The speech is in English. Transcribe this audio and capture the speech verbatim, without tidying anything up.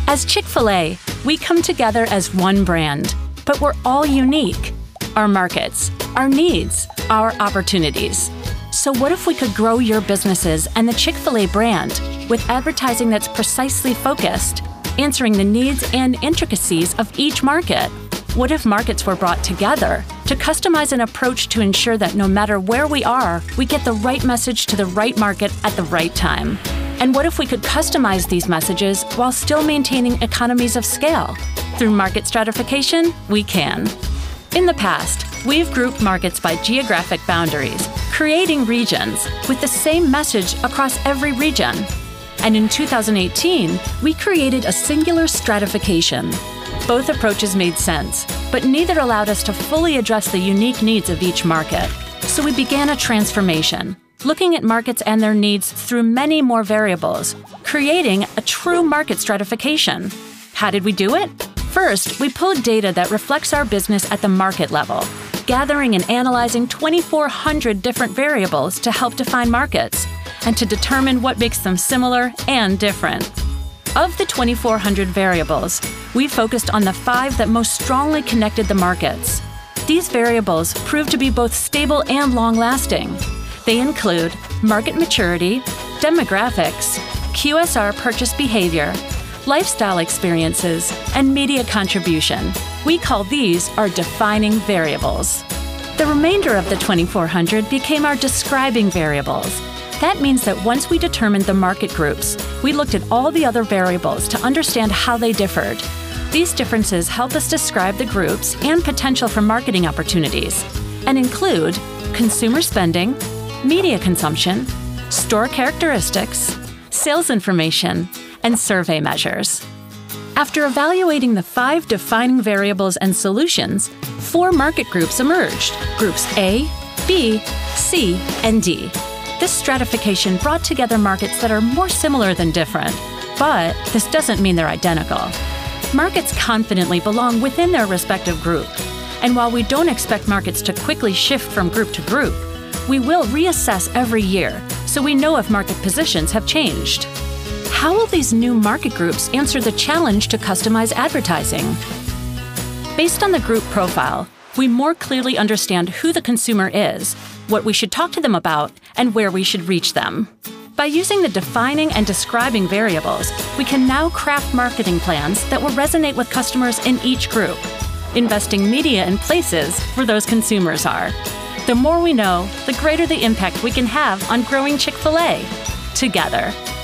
As Chick-fil-A, we come together as one brand, but we're all unique. Our markets, our needs, our opportunities. So what if we could grow your businesses and the Chick-fil-A brand with advertising that's precisely focused, answering the needs and intricacies of each market? What if markets were brought together to customize an approach to ensure that no matter where we are, we get the right message to the right market at the right time? And what if we could customize these messages while still maintaining economies of scale? Through market stratification, we can. In the past, we've grouped markets by geographic boundaries, creating regions with the same message across every region. And in two thousand eighteen, we created a singular stratification. Both approaches made sense, but neither allowed us to fully address the unique needs of each market. So we began a transformation, looking at markets and their needs through many more variables, creating a true market stratification. How did we do it? First, we pulled data that reflects our business at the market level, gathering and analyzing twenty-four hundred different variables to help define markets and to determine what makes them similar and different. Of the twenty-four hundred variables, we focused on the five that most strongly connected the markets. These variables proved to be both stable and long-lasting. They include market maturity, demographics, Q S R purchase behavior, lifestyle experiences, and media contribution. We call these our defining variables. The remainder of the twenty-four hundred became our describing variables. That means that once we determined the market groups, we looked at all the other variables to understand how they differed. These differences help us describe the groups and potential for marketing opportunities, and include consumer spending, media consumption, store characteristics, sales information, and survey measures. After evaluating the five defining variables and solutions, four market groups emerged: Groups A, B, C, and D. This stratification brought together markets that are more similar than different, but this doesn't mean they're identical. Markets confidently belong within their respective group, and while we don't expect markets to quickly shift from group to group, we will reassess every year so we know if market positions have changed. How will these new market groups answer the challenge to customize advertising? Based on the group profile, we more clearly understand who the consumer is, what we should talk to them about, and where we should reach them. By using the defining and describing variables, we can now craft marketing plans that will resonate with customers in each group, investing media in places where those consumers are. The more we know, the greater the impact we can have on growing Chick-fil-A together.